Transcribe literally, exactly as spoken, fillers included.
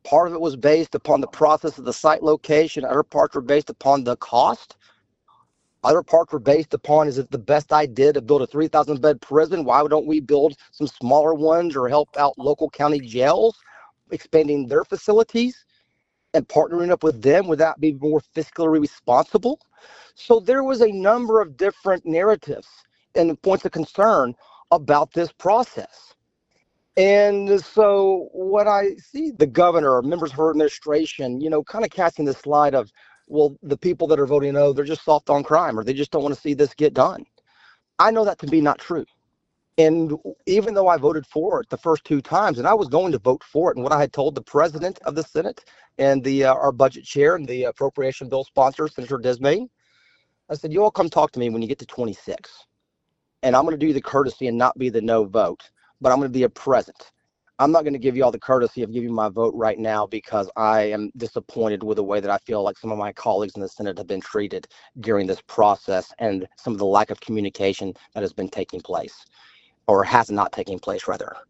Part of it was based upon the process of the site location. Other parts were based upon the cost. Other parts were based upon, is it the best idea to build a three thousand bed prison? Why don't we build some smaller ones or help out local county jails, expanding their facilities and partnering up with them? Would that be more fiscally responsible? So there was a number of different narratives and points of concern about this process. And so what I see the governor or members of her administration, you know, kind of casting the slide of, well, the people that are voting no, they're just soft on crime, or they just don't want to see this get done. I know that to be not true. And even though I voted for it the first two times, and I was going to vote for it, and what I had told the president of the Senate and the uh, our budget chair and the appropriation bill sponsor, Senator Desmain, I said, you all come talk to me when you get to twenty-six. And I'm going to do the courtesy and not be the no vote, but I'm going to be a present. I'm not going to give you all the courtesy of giving my vote right now because I am disappointed with the way that I feel like some of my colleagues in the Senate have been treated during this process and some of the lack of communication that has been taking place, or has not taken place, rather.